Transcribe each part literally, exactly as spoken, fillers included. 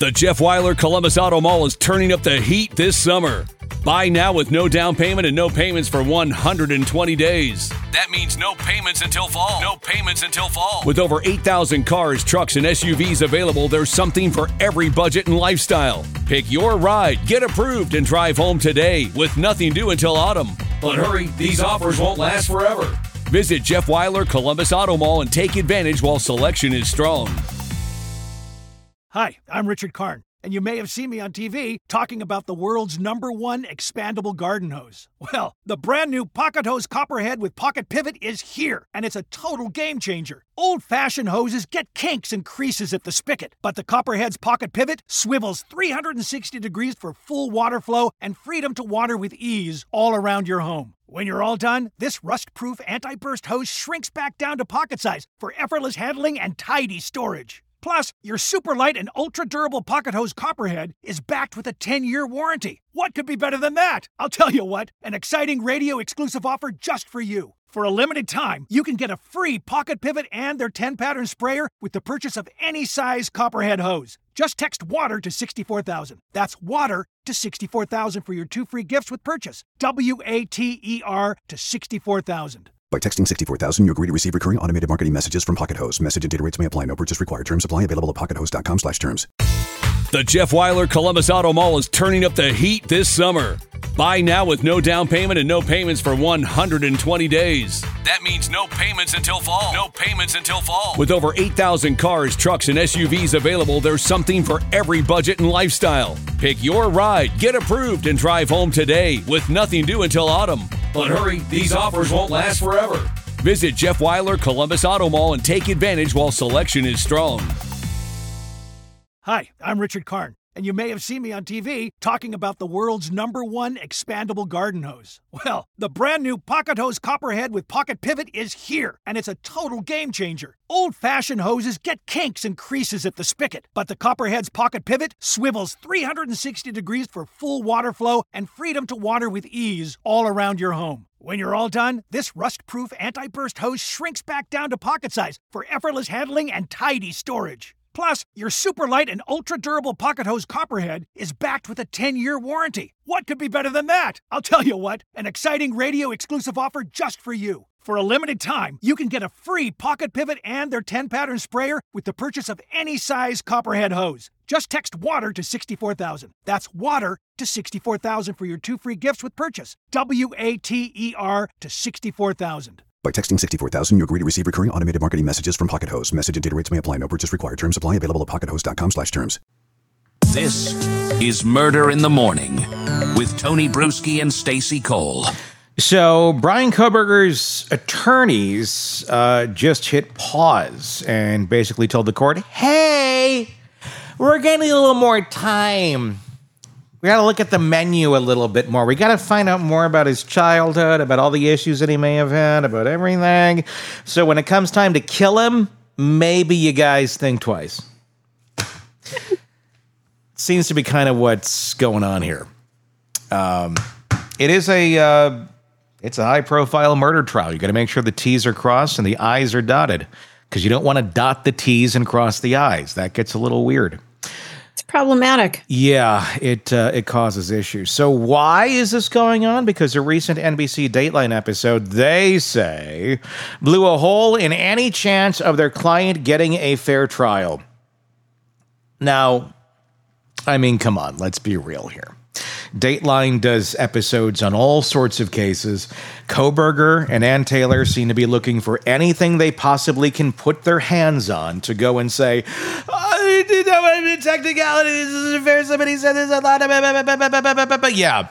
The Jeff Weiler Columbus Auto Mall is turning up the heat this summer. Buy now with no down payment and no payments for one hundred twenty days. That means no payments until fall. No payments until fall. With over eight thousand cars, trucks, and S U Vs available, there's something for every budget and lifestyle. Pick your ride, get approved, and drive home today with nothing due until autumn. But hurry, these offers won't last forever. Visit Jeff Weiler Columbus Auto Mall and take advantage while selection is strong. Hi, I'm Richard Karn, and you may have seen me on T V talking about the world's number one expandable garden hose. Well, the brand new Pocket Hose Copperhead with Pocket Pivot is here, and it's a total game changer. Old-fashioned hoses get kinks and creases at the spigot, but the Copperhead's Pocket Pivot swivels three hundred sixty degrees for full water flow and freedom to water with ease all around your home. When you're all done, this rust-proof anti-burst hose shrinks back down to pocket size for effortless handling and tidy storage. Plus, your super light and ultra-durable Pocket Hose Copperhead is backed with a ten-year warranty. What could be better than that? I'll tell you what, an exciting radio-exclusive offer just for you. For a limited time, you can get a free Pocket Pivot and their ten-pattern sprayer with the purchase of any size Copperhead hose. Just text WATER to sixty-four thousand. That's WATER to sixty-four thousand for your two free gifts with purchase. W A T E R to sixty-four thousand. By texting sixty-four thousand, you agree to receive recurring automated marketing messages from Pocket Hose. Message and data rates may apply. No purchase required. Terms apply. Available at pocket hose dot com slash terms. The Jeff Weiler Columbus Auto Mall is turning up the heat this summer. Buy now with no down payment and no payments for one hundred twenty days. That means no payments until fall. No payments until fall. With over eight thousand cars, trucks, and S U Vs available, there's something for every budget and lifestyle. Pick your ride, get approved, and drive home today with nothing due until autumn. But hurry, these offers won't last forever. Visit Jeff Weiler Columbus Auto Mall and take advantage while selection is strong. Hi, I'm Richard Karn, and you may have seen me on T V talking about the world's number one expandable garden hose. Well, the brand new Pocket Hose Copperhead with Pocket Pivot is here, and it's a total game changer. Old-fashioned hoses get kinks and creases at the spigot, but the Copperhead's Pocket Pivot swivels three hundred sixty degrees for full water flow and freedom to water with ease all around your home. When you're all done, this rust-proof anti-burst hose shrinks back down to pocket size for effortless handling and tidy storage. Plus, your super light and ultra-durable Pocket Hose Copperhead is backed with a ten-year warranty. What could be better than that? I'll tell you what, an exciting radio-exclusive offer just for you. For a limited time, you can get a free Pocket Pivot and their ten-pattern sprayer with the purchase of any size Copperhead hose. Just text WATER to sixty-four thousand. That's WATER to sixty-four thousand for your two free gifts with purchase. W A T E R to sixty-four thousand. By texting sixty-four thousand, you agree to receive recurring automated marketing messages from Pocket Hose. Message and data rates may apply. No purchase required. Terms apply. Available at pocket hose dot com slash terms. This is Murder in the Morning with Tony Bruschi and Stacey Cole. So Bryan Kohberger's attorneys uh, just hit pause and basically told the court, hey, we're getting a little more time. We got to look at the menu a little bit more. We got to find out more about his childhood, about all the issues that he may have had, about everything. So when it comes time to kill him, maybe you guys think twice. Seems to be kind of what's going on here. Um, it is a uh, it's a high-profile murder trial. You got to make sure the T's are crossed and the I's are dotted, because you don't want to dot the T's and cross the I's. That gets a little weird. It's problematic. Yeah, it uh, it causes issues. So why is this going on? Because a recent N B C Dateline episode, they say, blew a hole in any chance of their client getting a fair trial. Now, I mean, come on, let's be real here. Dateline does episodes on all sorts of cases. Kohberger and Ann Taylor seem to be looking for anything they possibly can put their hands on to go and say, oh, you know, technicality, this is fair, somebody said this a lot, but yeah.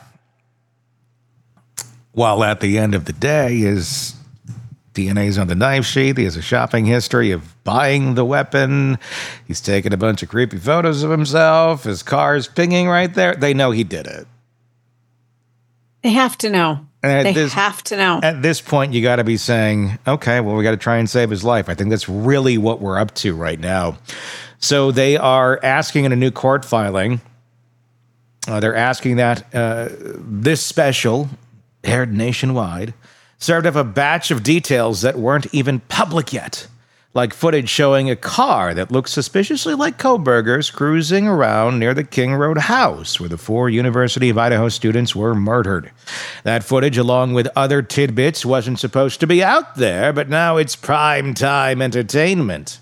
While at the end of the day, his D N A's on the knife sheath. He has a shopping history of buying the weapon. He's taken a bunch of creepy photos of himself. His car's pinging right there. They know he did it. They have to know. They this, have to know. At this point, you got to be saying, okay, well, we got to try and save his life. I think that's really what we're up to right now. So they are asking in a new court filing, uh, they're asking that uh, this special, aired nationwide, served up a batch of details that weren't even public yet. like footage showing a car that looks suspiciously like Kohberger's cruising around near the King Road house where the four University of Idaho students were murdered. That footage, along with other tidbits, wasn't supposed to be out there, but now it's prime time entertainment.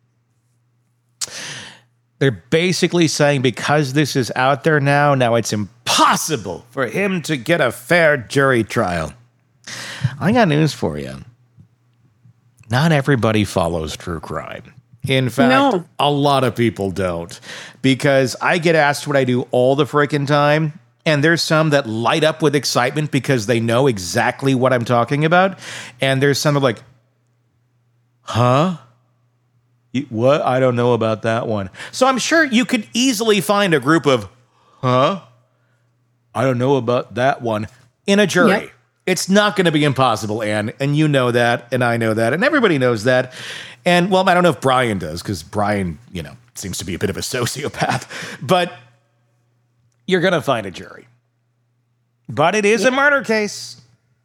They're basically saying because this is out there now, now it's impossible for him to get a fair jury trial. I got news for you. Not everybody follows true crime. In fact, no. a lot of people don't. Because I get asked what I do all the freaking time, and there's some that light up with excitement because they know exactly what I'm talking about, and there's some that are like, huh? What? I don't know about that one. So I'm sure you could easily find a group of, huh? I don't know about that one in a jury. Yep. It's not going to be impossible, Anne, and you know that, and I know that, and everybody knows that. And, well, I don't know if Brian does, because Brian, you know, seems to be a bit of a sociopath, but you're going to find a jury. But it is yeah. a murder case.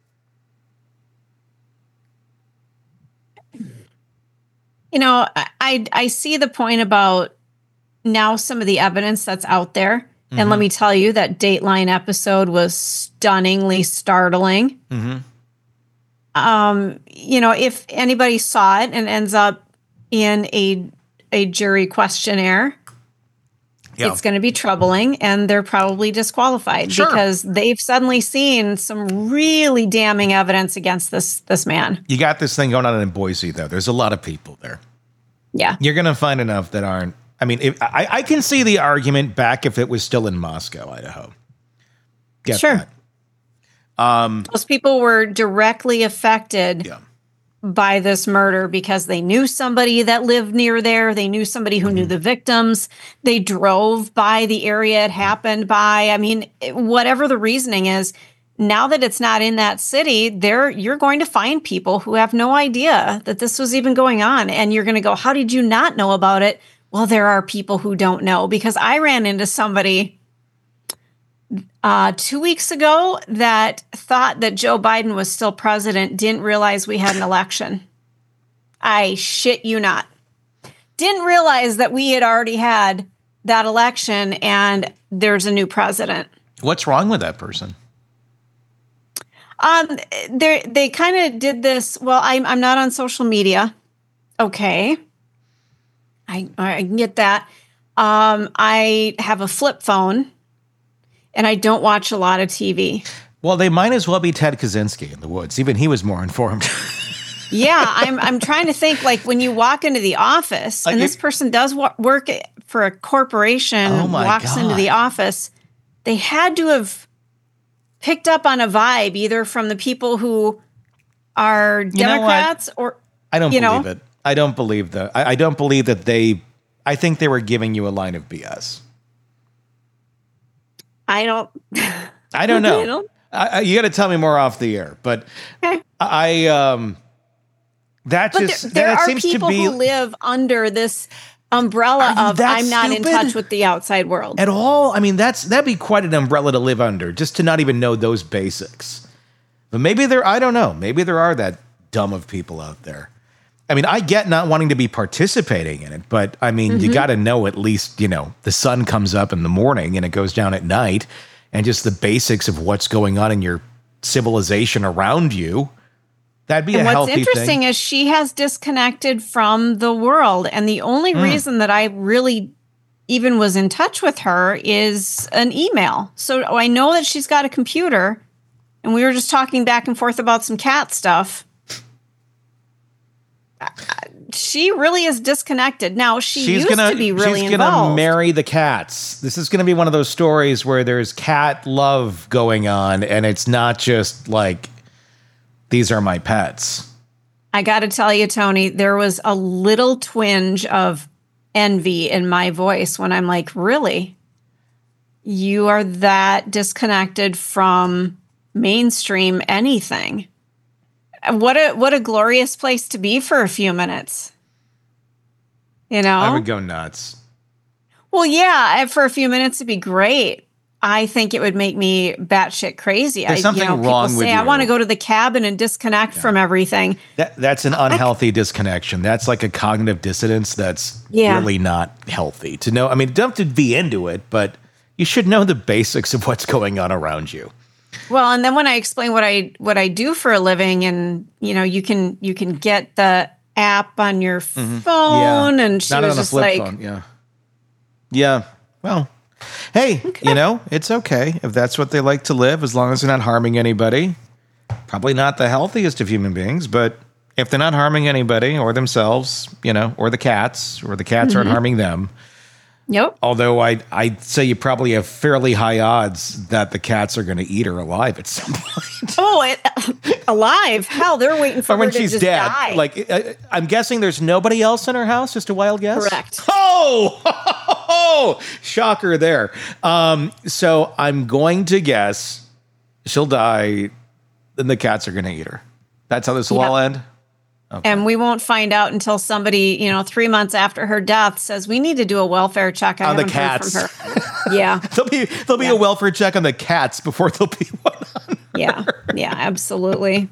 You know, I, I see the point about now some of the evidence that's out there. Mm-hmm. And let me tell you, that Dateline episode was stunningly startling. Mm-hmm. Um, you know, if anybody saw it and ends up in a a jury questionnaire, yeah. it's going to be troubling, and they're probably disqualified sure. because they've suddenly seen some really damning evidence against this this man. You got this thing going on in Boise, though. There's a lot of people there. Yeah, you're going to find enough that aren't. I mean, if, I, I can see the argument back if it was still in Moscow, Idaho. Get sure. That. Um, Those people were directly affected yeah. by this murder because they knew somebody that lived near there. They knew somebody who mm-hmm. knew the victims. They drove by the area it happened by. I mean, whatever the reasoning is, now that it's not in that city, there you're going to find people who have no idea that this was even going on. And you're going to go, how did you not know about it? Well, there are people who don't know, because I ran into somebody uh, two weeks ago that thought that Joe Biden was still president, didn't realize we had an election. I shit you not. Didn't realize that we had already had that election and there's a new president. What's wrong with that person? Um, they they kind of did this. Well, I'm I'm not on social media. Okay. I, I can get that. Um, I have a flip phone, and I don't watch a lot of T V. Well, they might as well be Ted Kaczynski in the woods. Even he was more informed. yeah, I'm I'm trying to think, like, when you walk into the office, and this person does wa- work for a corporation, oh my walks God. into the office, they had to have picked up on a vibe either from the people who are you Democrats or I don't you believe know, it. I don't believe that. I, I don't believe that they, I think they were giving you a line of B S. I don't. I don't know. I don't. I, I, you got to tell me more off the air. But okay. I, um, that but just, there, there that are seems people to be, who live under this umbrella of I'm not stupid? in touch with the outside world. At all? I mean, that's, that'd be quite an umbrella to live under, just to not even know those basics. But maybe there, I don't know. Maybe there are that dumb of people out there. I mean, I get not wanting to be participating in it, but I mean, mm-hmm. you got to know at least, you know, the sun comes up in the morning and it goes down at night, and just the basics of what's going on in your civilization around you. That'd be and a healthy thing. What's interesting is she has disconnected from the world. And the only mm. reason that I really even was in touch with her is an email. So I know that she's got a computer, and we were just talking back and forth about some cat stuff. She really is disconnected. Now, she she's used gonna, to be really she's involved. She's going to marry the cats. This is going to be one of those stories where there's cat love going on, and it's not just like, these are my pets. I got to tell you, Tony, there was a little twinge of envy in my voice when I'm like, really? You are that disconnected from mainstream anything? What a what a glorious place to be for a few minutes. You know? I would go nuts. Well, yeah, for a few minutes it'd be great. I think it would make me batshit crazy. There's I, something you know, wrong people with say, you. I want to go to the cabin and disconnect yeah. from everything. That, that's an unhealthy disconnection. That's like a cognitive dissonance that's yeah. really not healthy. To know, I mean, don't have to be into it, but you should know the basics of what's going on around you. Well, and then when I explain what I what I do for a living, and you know, you can you can get the app on your mm-hmm. phone, yeah. and she not was on a just flip like, phone. yeah, yeah. Well, hey, okay. you know, it's okay if that's what they like to live, as long as they're not harming anybody. Probably not the healthiest of human beings, but if they're not harming anybody or themselves, you know, or the cats, or the cats mm-hmm. aren't harming them. Yep. Although I, I'd say you probably have fairly high odds that the cats are going to eat her alive at some point. Oh, it, alive? Hell, they're waiting for or when her to she's just dead. die. Like, I, I'm guessing there's nobody else in her house. Just a wild guess. Correct. Oh, oh, shocker there. Um, so I'm going to guess she'll die, and the cats are going to eat her. That's how this will yep. all end. Okay. And we won't find out until somebody, you know, three months after her death says, we need to do a welfare check. I on the haven't cats. heard from her. Yeah. there'll be, there'll be yeah. a welfare check on the cats before there'll be one on her. Yeah. Yeah, absolutely.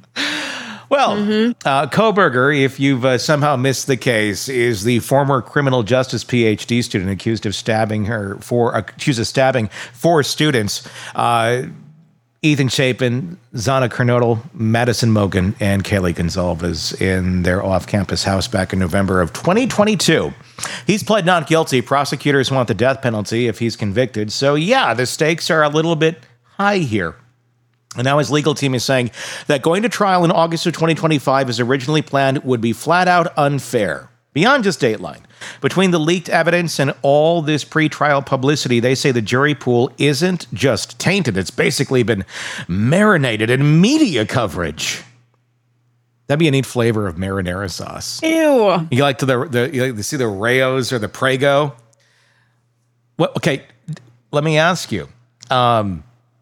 Well, mm-hmm. uh, Kohberger, if you've uh, somehow missed the case, is the former criminal justice P H D student accused of stabbing her for, uh, accused of stabbing four students. Uh, Ethan Chapin, Zana Kernodle, Madison Mogan, and Kaylee Gonzalez in their off-campus house back in November of twenty twenty-two. He's pled not guilty. Prosecutors want the death penalty if he's convicted. So, yeah, the stakes are a little bit high here. And now his legal team is saying that going to trial in August of twenty twenty-five as originally planned would be flat out unfair. Beyond just Dateline. Between the leaked evidence and all this pretrial publicity, they say the jury pool isn't just tainted. It's basically been marinated in media coverage. That'd be a neat flavor of marinara sauce. Ew. You like to the, the you like to see the Rayos or the Prego? What? Okay, let me ask you. Um,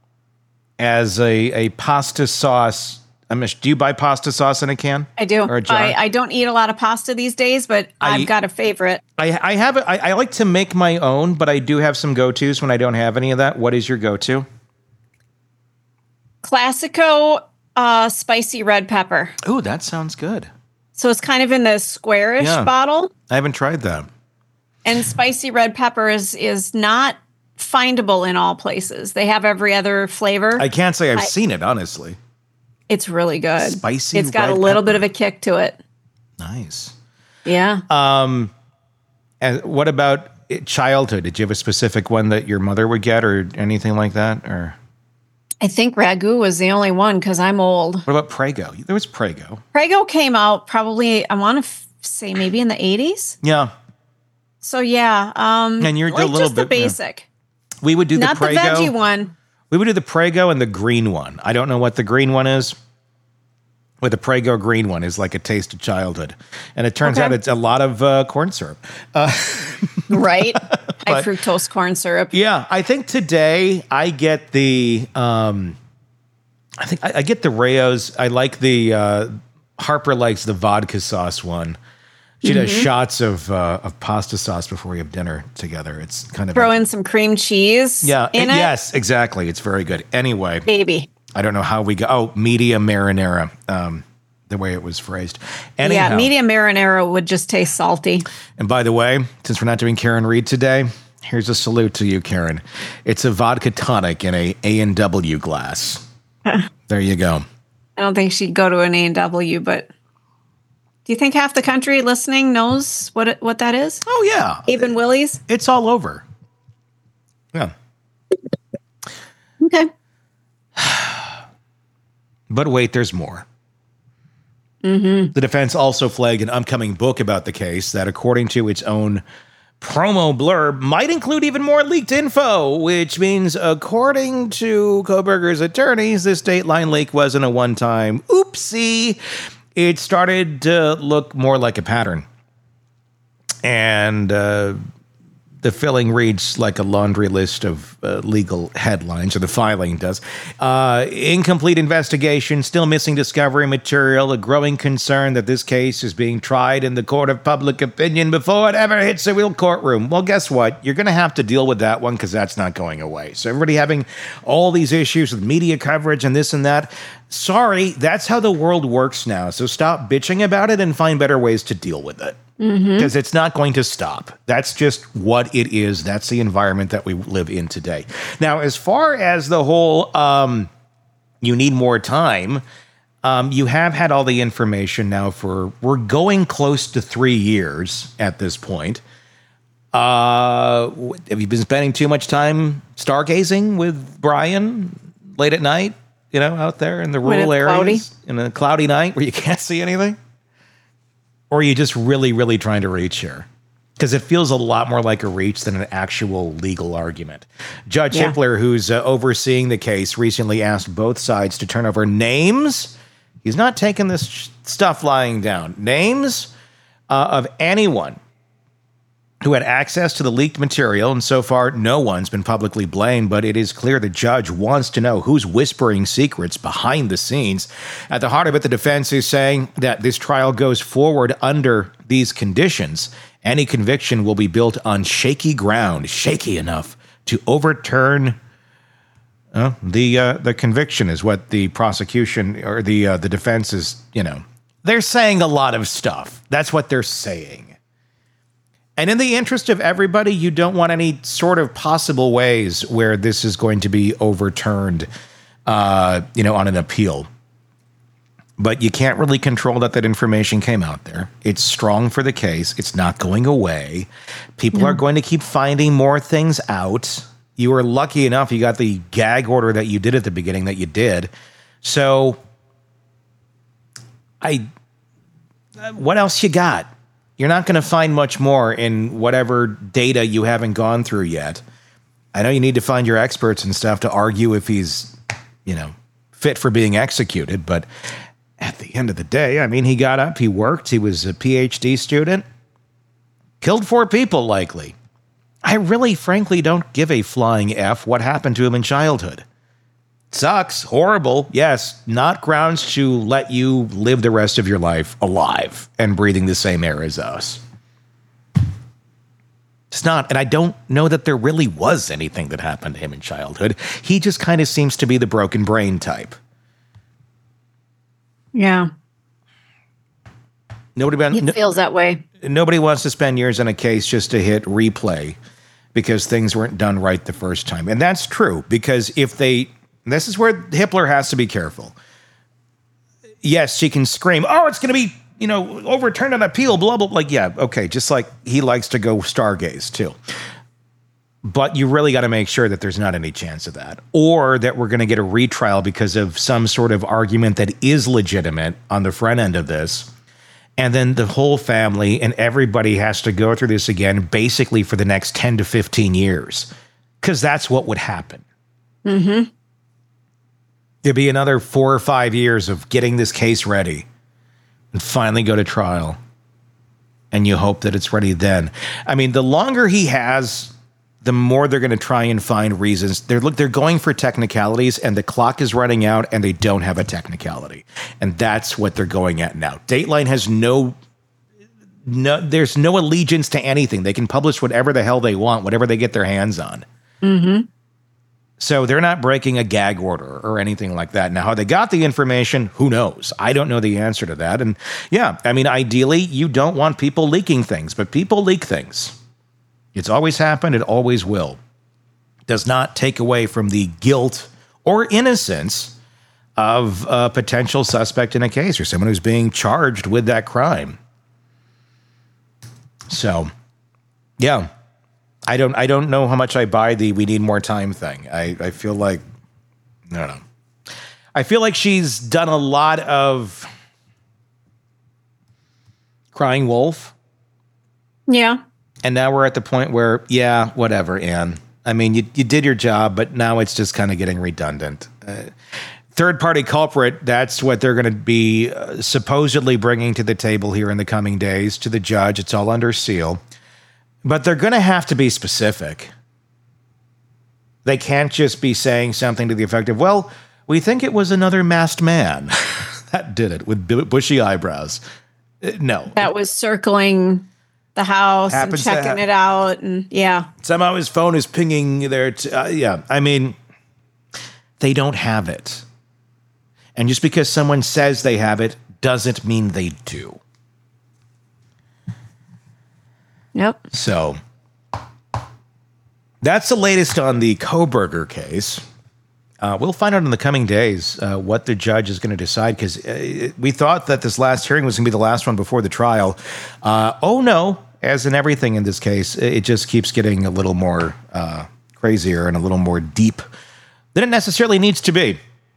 as a, a pasta sauce, I mean, do you buy pasta sauce in a can? I do. Or a jar? I, I don't eat a lot of pasta these days, but I, I've got a favorite. I, I have it. I, I like to make my own, but I do have some go-tos when I don't have any of that. What is your go-to? Classico uh, spicy red pepper. Oh, that sounds good. So it's kind of in the squarish Yeah. bottle. I haven't tried that. And spicy red pepper is is not findable in all places. They have every other flavor. I can't say I've I, seen it, honestly. It's really good. Spicy It's got red a little pepper. bit of a kick to it. Nice. Yeah. Um, and what about childhood? Did you have a specific one that your mother would get or anything like that? Or I think ragu was the only one because I'm old. what about Prego? There was Prego. Prego came out probably, I want to f- say maybe in the eighties. Yeah. So yeah. Um, And you're like a little just bit the basic. We would do Not the the Prego. veggie one. We would do the Prego and the green one. I don't know what the green one is. With the Prego green one is like a taste of childhood. And it turns Okay. out it's a lot of uh, corn syrup. Uh, Right? High fructose corn syrup. yeah, I think today I get the, um, I think I, I get the Rayos. I like the, uh, Harper likes the vodka sauce one. She does Mm-hmm. shots of uh, of pasta sauce before we have dinner together. It's kind of Throw a, in some cream cheese. yeah, in it- it. yes, exactly. It's very good. Anyway, Baby. I don't know how we go. Oh, medium marinara, um, the way it was phrased. Anyhow, Yeah, medium marinara would just taste salty. and by the way, since we're not doing Karen Reed today, here's a salute to you, Karen. It's a vodka tonic in a A and W glass. There you go. I don't think she'd go to an A and W, but do you think half the country listening knows what it, what that is? Oh yeah, Even Willie's? it's all over. Yeah. Okay. But wait, there's more. Mm-hmm. The defense also flagged an upcoming book about the case that, according to its own promo blurb, might include even more leaked info, which means, according to Kohberger's attorneys, this Dateline leak wasn't a one-time oopsie. It started to look more like a pattern. And uh, the filling reads like a laundry list of uh, legal headlines, or the filing does. Uh, incomplete investigation, still missing discovery material, a growing concern that this case is being tried in the court of public opinion before it ever hits a real courtroom. Well, guess what? You're going to have to deal with that one because that's not going away. So everybody having all these issues with media coverage and this and that, sorry, that's how the world works now. So stop bitching about it and find better ways to deal with it. Because it's not going to stop. That's just what it is. That's the environment that we live in today. Now, as far as the whole, um, you need more time, um, you have had all the information now for, we're going close to three years at this point. Uh, have you been spending too much time stargazing with Brian late at night, you know, out there in the rural areas? Cloudy. In a cloudy night where you can't see anything? Or are you just really, really trying to reach here? Because it feels a lot more like a reach than an actual legal argument. Judge yeah. Hippler, who's uh, overseeing the case, recently asked both sides to turn over names. He's not taking this sh- stuff lying down. Names uh, of anyone who had access to the leaked material, and so far no one's been publicly blamed, but it is clear the judge wants to know who's whispering secrets behind the scenes. At the heart of it, the defense is saying that this trial goes forward under these conditions. Any conviction will be built on shaky ground, shaky enough to overturn uh, the uh, the conviction, is what the prosecution or the uh, the defense is, you know, they're saying a lot of stuff. That's what they're saying. And in the interest of everybody, you don't want any sort of possible ways where this is going to be overturned, uh, you know, on an appeal. But you can't really control that that information came out there. It's strong for the case. It's not going away. People no. are going to keep finding more things out. You were lucky enough you got the gag order that you did at the beginning that you did. So, I, what else you got? You're not going to find much more in whatever data you haven't gone through yet. I know you need to find your experts and stuff to argue if he's, you know, fit for being executed. But at the end of the day, I mean, he got up, he worked, he was a P H D student, killed four people likely. I really, frankly, don't give a flying F what happened to him in childhood. Sucks, horrible, yes, not grounds to let you live the rest of your life alive and breathing the same air as us. It's not, and I don't know that there really was anything that happened to him in childhood. He just kind of seems to be the broken brain type. Yeah. Nobody, it feels that way. Nobody wants to spend years on a case just to hit replay because things weren't done right the first time. And that's true, because if they... This is where Hippler has to be careful. Yes, she can scream, oh, it's going to be, you know, overturned on appeal, blah, blah, blah. Like, yeah, okay, just like he likes to go stargaze, too. But you really got to make sure that there's not any chance of that. Or that we're going to get a retrial because of some sort of argument that is legitimate on the front end of this. And then the whole family and everybody has to go through this again, basically for the next ten to fifteen years. Because that's what would happen. Mm-hmm. There'd be another four or five years of getting this case ready and finally go to trial. And you hope that it's ready then. I mean, the longer he has, the more they're going to try and find reasons. They're look, they're going for technicalities, and the clock is running out, and they don't have a technicality. And that's what they're going at now. Dateline has no, no, there's no allegiance to anything. They can publish whatever the hell they want, whatever they get their hands on. Mm-hmm. So they're not breaking a gag order or anything like that. Now, how they got the information, who knows? I don't know the answer to that. And yeah, I mean, ideally, you don't want people leaking things, but people leak things. It's always happened. It always will. Does not take away from the guilt or innocence of a potential suspect in a case or someone who's being charged with that crime. So, yeah. I don't I don't know how much I buy the we need more time thing. I, I feel like, I don't know. I feel like she's done a lot of crying wolf. Yeah. And now we're at the point where, yeah, whatever, Anne. I mean, you, you did your job, but now it's just kind of getting redundant. Uh, third-party culprit, that's what they're going to be uh, supposedly bringing to the table here in the coming days to the judge. It's all under seal. But they're going to have to be specific. They can't just be saying something to the effect of, well, we think it was another masked man that did it with bushy eyebrows. No. That was circling the house and checking ha- it out. And yeah. Somehow his phone is pinging there. T- uh, yeah. I mean, they don't have it. And just because someone says they have it doesn't mean they do. Yep. So that's the latest on the Kohberger case. Uh, we'll find out in the coming days uh, what the judge is going to decide, because uh, we thought that this last hearing was going to be the last one before the trial. Uh, oh, no. As in everything in this case, it just keeps getting a little more uh, crazier and a little more deep than it necessarily needs to be.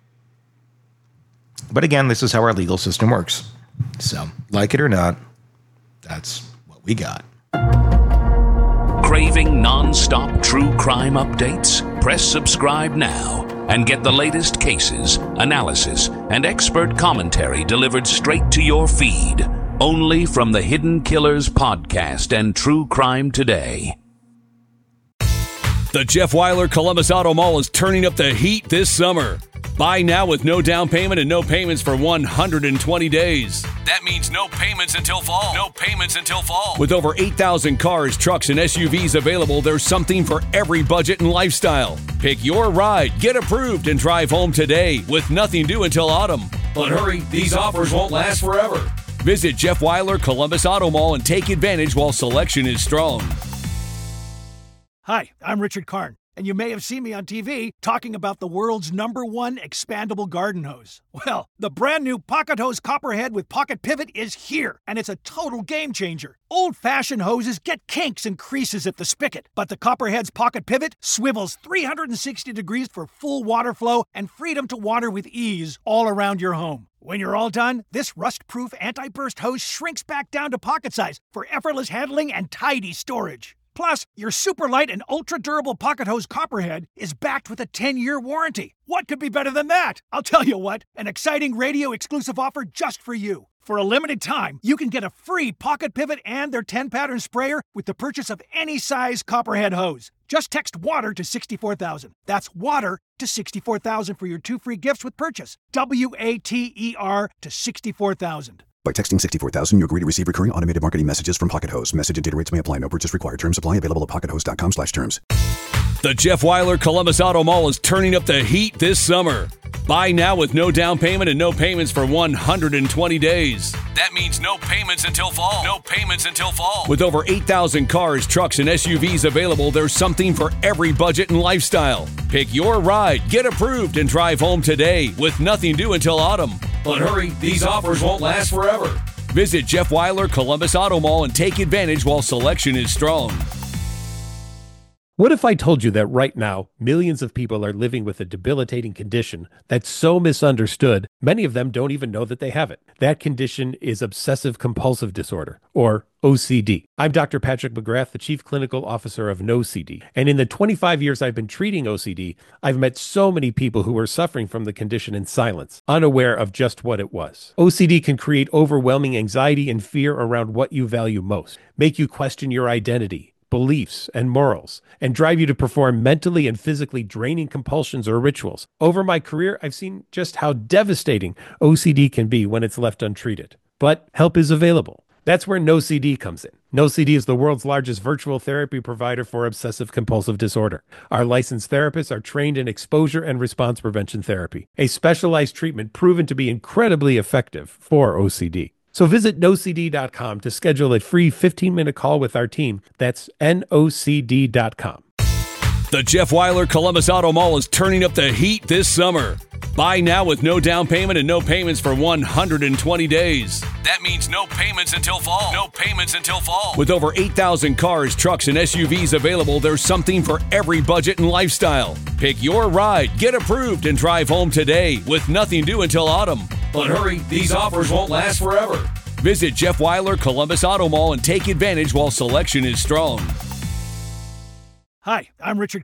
But again, this is how our legal system works. So, like it or not, that's what we got. Craving non-stop true crime updates? Press subscribe now and get the latest cases, analysis, and expert commentary delivered straight to your feed. Only from the Hidden Killers podcast and True Crime Today. The Jeff Weiler Columbus Auto Mall is turning up the heat this summer. Buy now with no down payment and no payments for one hundred twenty days. That means no payments until fall. No payments until fall. With over eight thousand cars, trucks, and S U Vs available, there's something for every budget and lifestyle. Pick your ride, get approved, and drive home today with nothing due until autumn. But hurry, these offers won't last forever. Visit Jeff Weiler Columbus Auto Mall and take advantage while selection is strong. Hi, I'm Richard Karn, and you may have seen me on T V talking about the world's number one expandable garden hose. Well, the brand new Pocket Hose Copperhead with Pocket Pivot is here, and it's a total game changer. Old-fashioned hoses get kinks and creases at the spigot, but the Copperhead's Pocket Pivot swivels three hundred sixty degrees for full water flow and freedom to water with ease all around your home. When you're all done, this rust-proof anti-burst hose shrinks back down to pocket size for effortless handling and tidy storage. Plus, your super light and ultra-durable Pocket Hose Copperhead is backed with a ten-year warranty. What could be better than that? I'll tell you what, an exciting radio-exclusive offer just for you. For a limited time, you can get a free Pocket Pivot and their ten-pattern sprayer with the purchase of any size Copperhead hose. Just text WATER to sixty-four thousand. That's WATER to sixty-four thousand for your two free gifts with purchase. W A T E R to sixty-four thousand. By texting sixty-four thousand, you agree to receive recurring automated marketing messages from Pocket Hose. Message and data rates may apply. No purchase required. Terms apply. Available at pockethose.com slash terms. The Jeff Weiler Columbus Auto Mall is turning up the heat this summer. Buy now with no down payment and no payments for one hundred twenty days. That means no payments until fall. No payments until fall. With over eight thousand cars, trucks, and S U Vs available, there's something for every budget and lifestyle. Pick your ride, get approved, and drive home today with nothing due until autumn. But hurry, these offers won't last forever. Visit Jeff Weiler Columbus Auto Mall and take advantage while selection is strong. What if I told you that right now, millions of people are living with a debilitating condition that's so misunderstood, many of them don't even know that they have it? That condition is obsessive compulsive disorder, or O C D. I'm Doctor Patrick McGrath, the Chief Clinical Officer of No C D. And in the twenty-five years I've been treating O C D, I've met so many people who are suffering from the condition in silence, unaware of just what it was. O C D can create overwhelming anxiety and fear around what you value most, make you question your identity, beliefs, and morals, and drive you to perform mentally and physically draining compulsions or rituals. Over my career, I've seen just how devastating O C D can be when it's left untreated. But help is available. That's where No C D comes in. No C D is the world's largest virtual therapy provider for obsessive compulsive disorder. Our licensed therapists are trained in exposure and response prevention therapy, a specialized treatment proven to be incredibly effective for O C D. So visit no c d dot com to schedule a free fifteen-minute call with our team. That's N O C D dot com. The Jeff Weiler Columbus Auto Mall is turning up the heat this summer. Buy now with no down payment and no payments for one hundred twenty days. That means no payments until fall. No payments until fall. With over eight thousand cars, trucks, and S U Vs available, there's something for every budget and lifestyle. Pick your ride, get approved, and drive home today with nothing due until autumn. But hurry, these offers won't last forever. Visit Jeff Weiler Columbus Auto Mall and take advantage while selection is strong. Hi, I'm Richard Karn,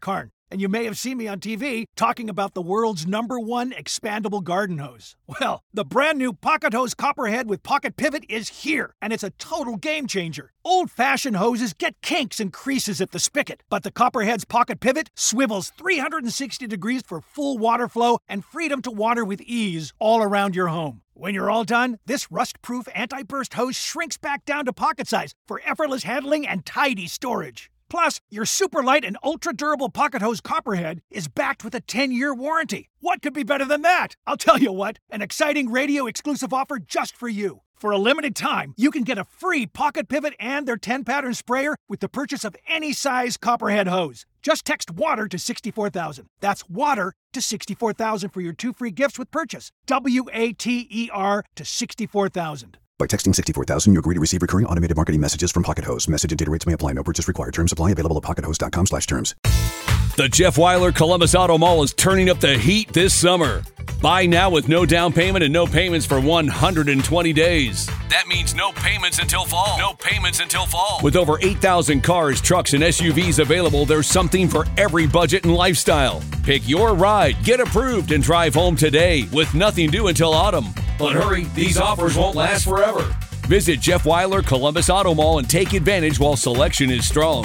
and you may have seen me on T V talking about the world's number one expandable garden hose. Well, the brand new Pocket Hose Copperhead with Pocket Pivot is here, and it's a total game changer. Old-fashioned hoses get kinks and creases at the spigot, but the Copperhead's Pocket Pivot swivels three hundred sixty degrees for full water flow and freedom to water with ease all around your home. When you're all done, this rust-proof anti-burst hose shrinks back down to pocket size for effortless handling and tidy storage. Plus, your super light and ultra-durable Pocket Hose Copperhead is backed with a ten-year warranty. What could be better than that? I'll tell you what, an exciting radio-exclusive offer just for you. For a limited time, you can get a free Pocket Pivot and their ten-pattern sprayer with the purchase of any size Copperhead hose. Just text WATER to sixty-four thousand. That's WATER to sixty-four thousand for your two free gifts with purchase. W A T E R to sixty-four thousand. By texting sixty-four thousand, you agree to receive recurring automated marketing messages from Pocket Hose. Message and data rates may apply. No purchase required. Terms apply. Available at pocket hose dot com slash terms. The Jeff Weiler Columbus Auto Mall is turning up the heat this summer. Buy now with no down payment and no payments for one hundred twenty days. That means no payments until fall. No payments until fall. With over eight thousand cars, trucks, and S U Vs available, there's something for every budget and lifestyle. Pick your ride, get approved, and drive home today with nothing due until autumn. But hurry, these offers won't last forever. Visit Jeff Weiler Columbus Auto Mall and take advantage while selection is strong.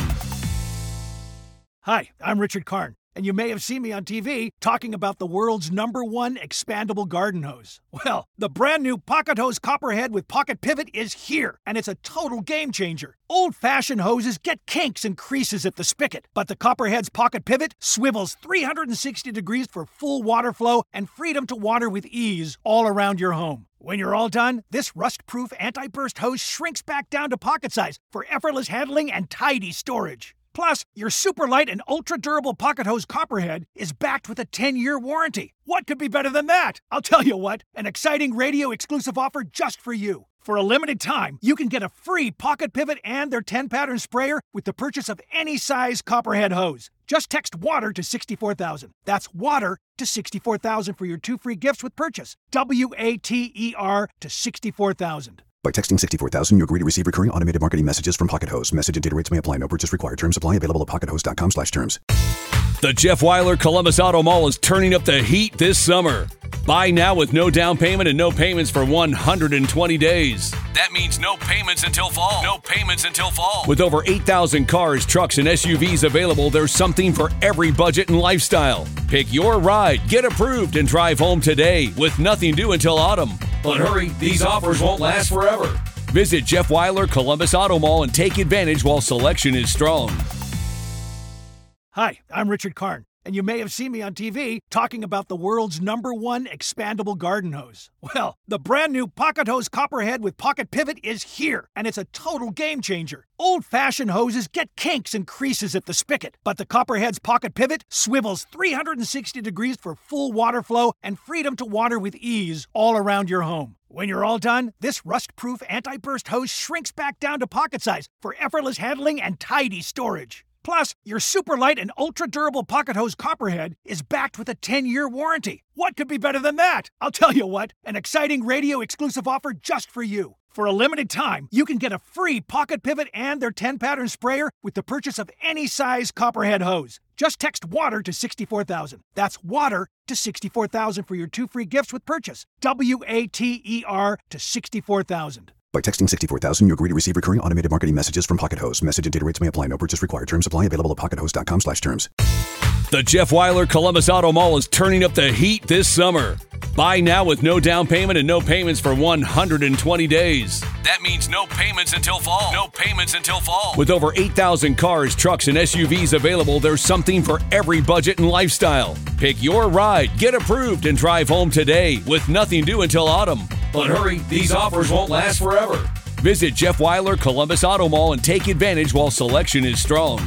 Hi, I'm Richard Karn, and you may have seen me on T V talking about the world's number one expandable garden hose. Well, the brand new Pocket Hose Copperhead with Pocket Pivot is here, and it's a total game changer. Old-fashioned hoses get kinks and creases at the spigot, but the Copperhead's Pocket Pivot swivels three hundred sixty degrees for full water flow and freedom to water with ease all around your home. When you're all done, this rust-proof anti-burst hose shrinks back down to pocket size for effortless handling and tidy storage. Plus, your super light and ultra-durable Pocket Hose Copperhead is backed with a ten-year warranty. What could be better than that? I'll tell you what, an exciting radio-exclusive offer just for you. For a limited time, you can get a free Pocket Pivot and their ten-pattern sprayer with the purchase of any size Copperhead hose. Just text WATER to sixty-four thousand. That's WATER to sixty-four thousand for your two free gifts with purchase. W A T E R to sixty-four thousand. By texting sixty-four thousand, you agree to receive recurring automated marketing messages from Pocket Hose. Message and data rates may apply. No purchase required. Terms apply. Available at pocket hose dot com slash terms. The Jeff Weiler Columbus Auto Mall is turning up the heat this summer. Buy now with no down payment and no payments for one hundred twenty days. That means no payments until fall. No payments until fall. With over eight thousand cars, trucks, and S U Vs available, there's something for every budget and lifestyle. Pick your ride, get approved, and drive home today with nothing due until autumn. But hurry, these offers won't last forever. Visit Jeff Weiler Columbus Auto Mall and take advantage while selection is strong. Hi, I'm Richard Karn, and you may have seen me on T V talking about the world's number one expandable garden hose. Well, the brand new Pocket Hose Copperhead with Pocket Pivot is here, and it's a total game changer. Old-fashioned hoses get kinks and creases at the spigot, but the Copperhead's Pocket Pivot swivels three hundred sixty degrees for full water flow and freedom to water with ease all around your home. When you're all done, this rust-proof anti-burst hose shrinks back down to pocket size for effortless handling and tidy storage. Plus, your super light and ultra-durable Pocket Hose Copperhead is backed with a ten-year warranty. What could be better than that? I'll tell you what, an exciting radio-exclusive offer just for you. For a limited time, you can get a free Pocket Pivot and their ten-pattern sprayer with the purchase of any size Copperhead hose. Just text WATER to sixty-four thousand. That's WATER to sixty-four thousand for your two free gifts with purchase. W A T E R to sixty-four thousand. By texting sixty-four thousand, you agree to receive recurring automated marketing messages from Pocket Hose. Message and data rates may apply. No purchase required. Terms apply. Available at pocket hose dot com slash terms. The Jeff Weiler Columbus Auto Mall is turning up the heat this summer. Buy now with no down payment and no payments for one hundred twenty days. That means no payments until fall. No payments until fall. With over eight thousand cars, trucks, and S U Vs available, there's something for every budget and lifestyle. Pick your ride, get approved, and drive home today with nothing due until autumn. But hurry, these offers won't last forever. Visit Jeff Weiler Columbus Auto Mall and take advantage while selection is strong.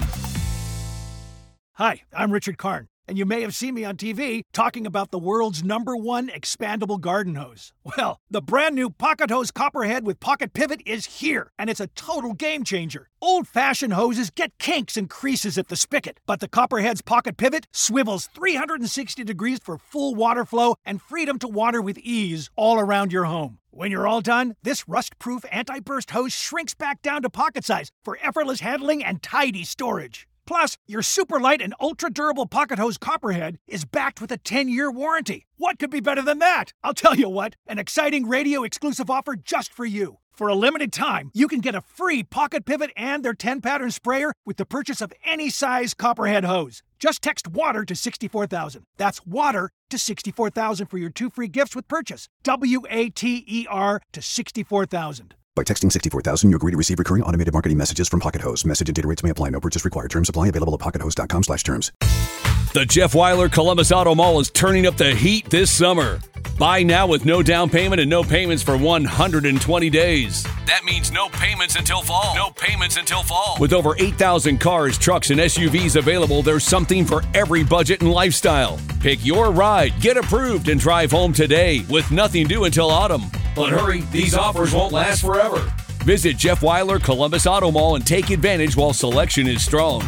Hi, I'm Richard Karn, and you may have seen me on T V talking about the world's number one expandable garden hose. Well, the brand new Pocket Hose Copperhead with Pocket Pivot is here, and it's a total game changer. Old-fashioned hoses get kinks and creases at the spigot, but the Copperhead's Pocket Pivot swivels three hundred sixty degrees for full water flow and freedom to water with ease all around your home. When you're all done, this rust-proof anti-burst hose shrinks back down to pocket size for effortless handling and tidy storage. Plus, your super light and ultra durable pocket hose Copperhead is backed with a ten-year warranty. What could be better than that? I'll tell you what, an exciting radio exclusive offer just for you. For a limited time, you can get a free pocket pivot and their ten-pattern sprayer with the purchase of any size Copperhead hose. Just text WATER to sixty-four thousand. That's WATER to sixty-four thousand for your two free gifts with purchase. W A T E R to sixty-four thousand. By texting sixty-four thousand, you agree to receive recurring automated marketing messages from Pocket Hose. Message and data rates may apply. No purchase required. Terms apply. Available at pockethose.com slash terms. The Jeff Weiler Columbus Auto Mall is turning up the heat this summer. Buy now with no down payment and no payments for one hundred twenty days. That means no payments until fall. No payments until fall. With over eight thousand cars, trucks, and S U Vs available, there's something for every budget and lifestyle. Pick your ride, get approved, and drive home today with nothing due until autumn. But hurry, these offers won't last forever. Visit Jeff Weiler Columbus Auto Mall and take advantage while selection is strong.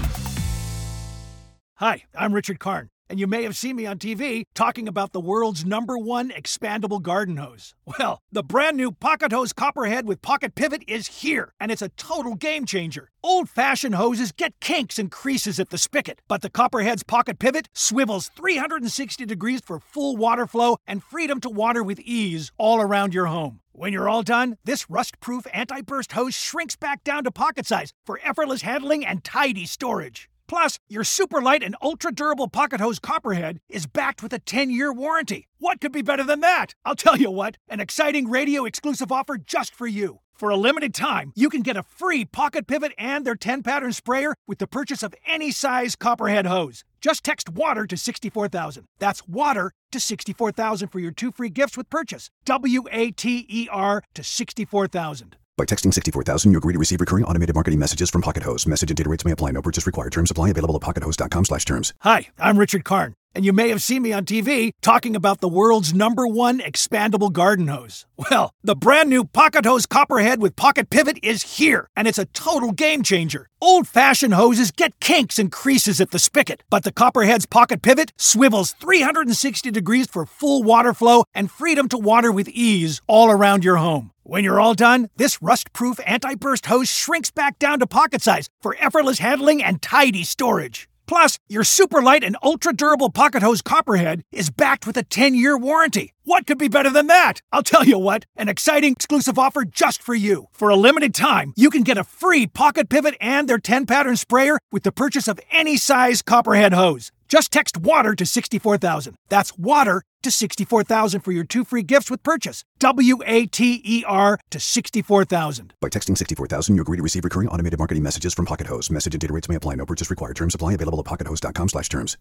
Hi, I'm Richard Karn, and you may have seen me on T V talking about the world's number one expandable garden hose. Well, the brand new Pocket Hose Copperhead with Pocket Pivot is here, and it's a total game changer. Old-fashioned hoses get kinks and creases at the spigot, but the Copperhead's Pocket Pivot swivels three hundred sixty degrees for full water flow and freedom to water with ease all around your home. When you're all done, this rust-proof anti-burst hose shrinks back down to pocket size for effortless handling and tidy storage. Plus, your super light and ultra durable pocket hose Copperhead is backed with a ten-year warranty. What could be better than that? I'll tell you what, an exciting radio exclusive offer just for you. For a limited time, you can get a free pocket pivot and their ten-pattern sprayer with the purchase of any size Copperhead hose. Just text WATER to sixty-four thousand. That's WATER to sixty-four thousand for your two free gifts with purchase. W A T E R to sixty-four thousand. By texting sixty-four thousand, you agree to receive recurring automated marketing messages from Pocket Hose. Message and data rates may apply. No purchase required. Terms apply. Available at pockethose.com slash terms. Hi, I'm Richard Karn, and you may have seen me on T V talking about the world's number one expandable garden hose. Well, the brand new Pocket Hose Copperhead with Pocket Pivot is here, and it's a total game changer. Old-fashioned hoses get kinks and creases at the spigot, but the Copperhead's Pocket Pivot swivels three hundred sixty degrees for full water flow and freedom to water with ease all around your home. When you're all done, this rust-proof anti-burst hose shrinks back down to pocket size for effortless handling and tidy storage. Plus, your super light and ultra durable pocket hose Copperhead is backed with a ten-year warranty. What could be better than that? I'll tell you what, an exciting exclusive offer just for you. For a limited time, you can get a free pocket pivot and their ten-pattern sprayer with the purchase of any size Copperhead hose. Just text WATER to sixty-four thousand. That's WATER to sixty-four thousand for your two free gifts with purchase. W A T E R to sixty-four thousand. By texting sixty-four thousand, you agree to receive recurring automated marketing messages from Pocket Hose. Message and data rates may apply. No purchase required. Terms apply. Available at pockethose.com slash terms.